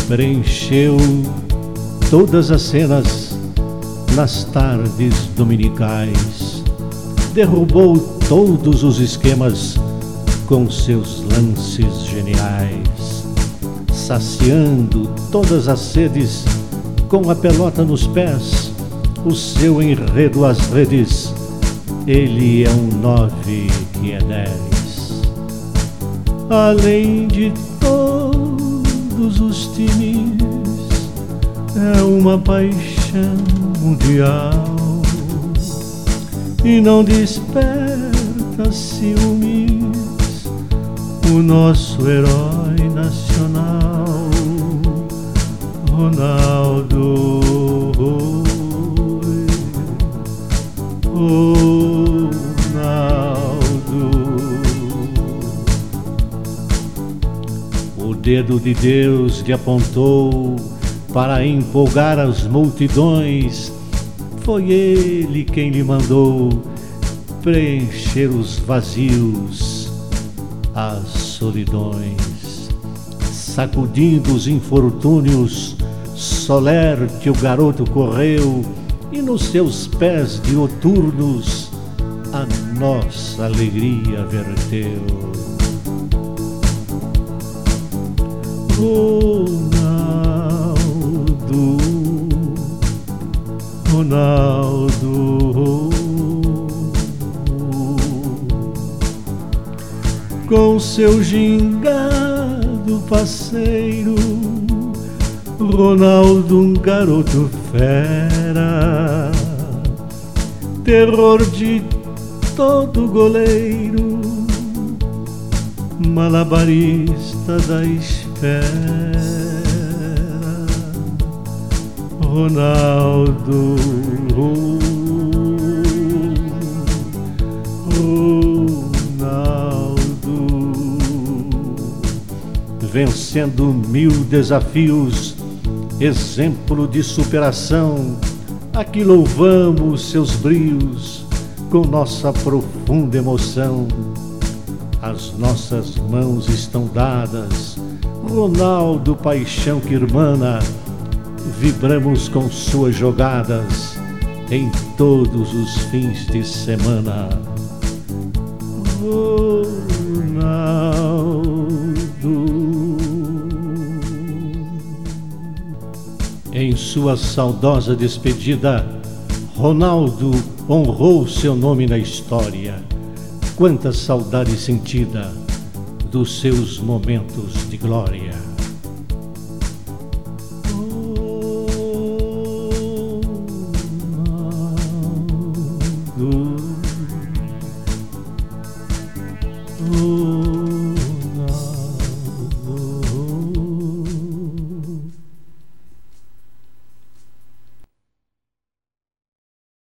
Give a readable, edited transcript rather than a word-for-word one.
Preencheu todas as cenas nas tardes dominicais, derrubou todos os esquemas com seus lances geniais, saciando todas as sedes com a pelota nos pés, o seu enredo às redes, ele é um 9 que é 10. Além de todos os times, é uma paixão mundial e não desperta ciúmes o nosso herói nacional, Ronaldo. O dedo de Deus lhe apontou para empolgar as multidões. Foi ele quem lhe mandou preencher os vazios, as solidões. Sacudindo os infortúnios, solerte o garoto correu, e nos seus pés dioturnos a nossa alegria verteu. Ronaldo, com seu gingado parceiro, Ronaldo, um garoto fera, terror de todo goleiro, malabarista da espera. Ronaldo, vencendo 1000 desafios, exemplo de superação. Aqui louvamos seus brios com nossa profunda emoção. As nossas mãos estão dadas, Ronaldo, paixão que irmana. Vibramos com suas jogadas em todos os fins de semana. Em sua saudosa despedida, Ronaldo honrou seu nome na história. Quanta saudade sentida dos seus momentos de glória. Ronaldo.